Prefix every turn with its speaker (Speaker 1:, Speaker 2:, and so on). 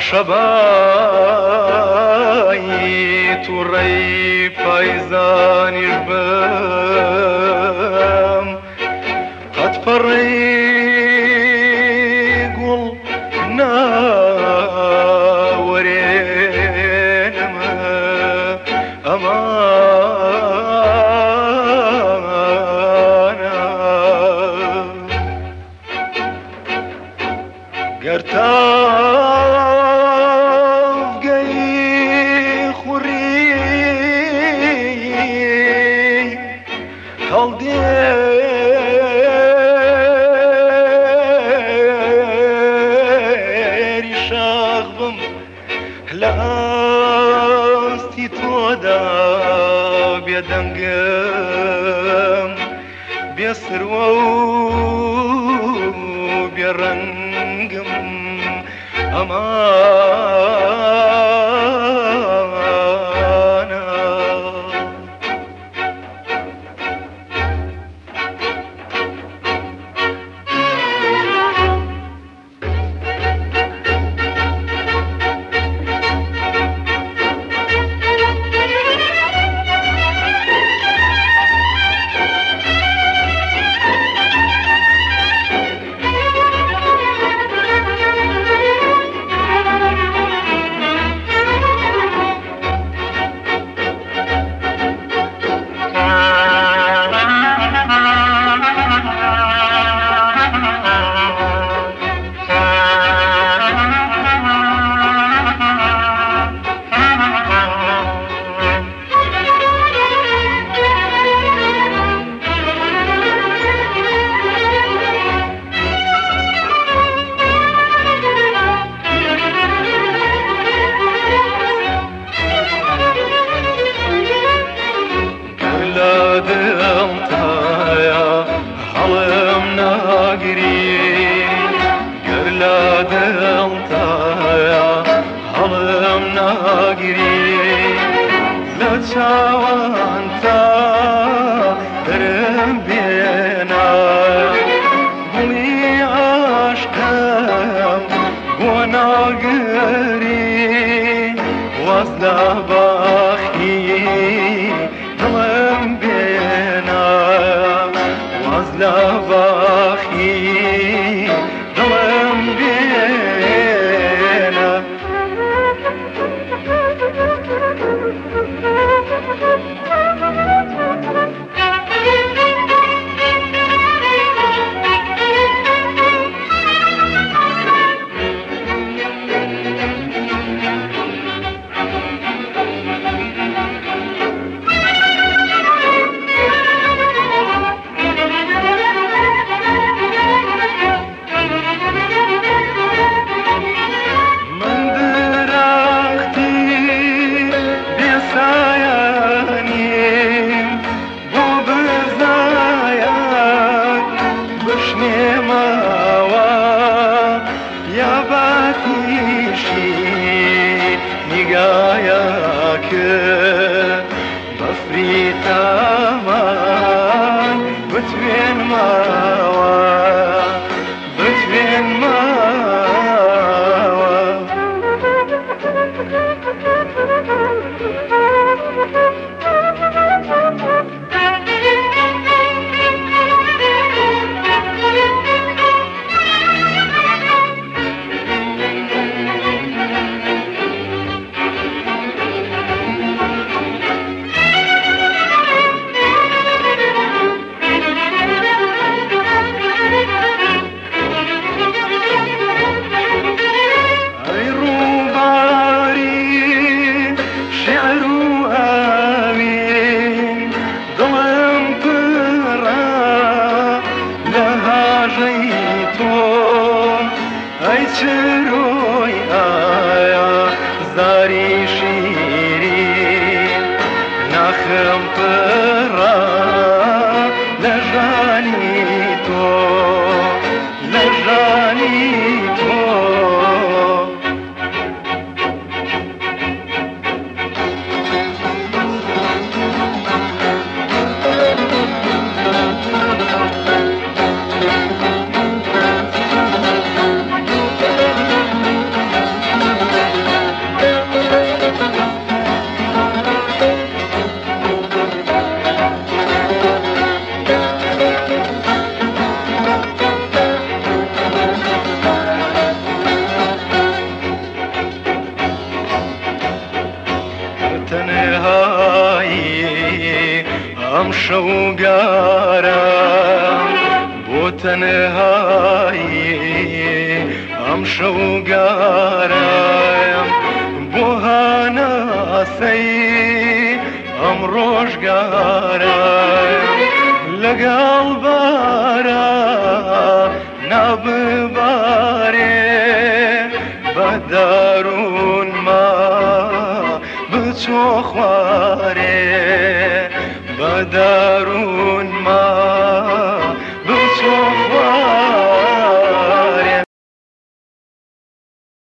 Speaker 1: عشبایی تو ری پایزانیش بم قد پڕی گوڵ ناوەرێنمە ئەمانە گەر تاوگەی خوڕی هەڵدێری شاخ بم لە ئاستی تۆدا بێدەنگم بێسروە و بێڕەنگم ئەمانە هەڵم ناگری گەر لە دڵتایە هەڵم ناگری لە چاوان تا دەرم بێنە گوڵی عاشقم بۆ ناگری واز لە باخی دڵم بێنە واز لە باخی دڵم بێنە بەفریتەمان بتوێن ماوە بتوێن ماوە چروی آیا زاری شیرین نخم پرا لجانی تو لجانی تو ئەم شەوگارە بۆ تەنهایی ئەم شەوگارە بۆ هاناسەی ئەم ڕۆژگارە لەگەڵ بارە ناببارێ بە دارونما بچۆ خوارێ بە دارون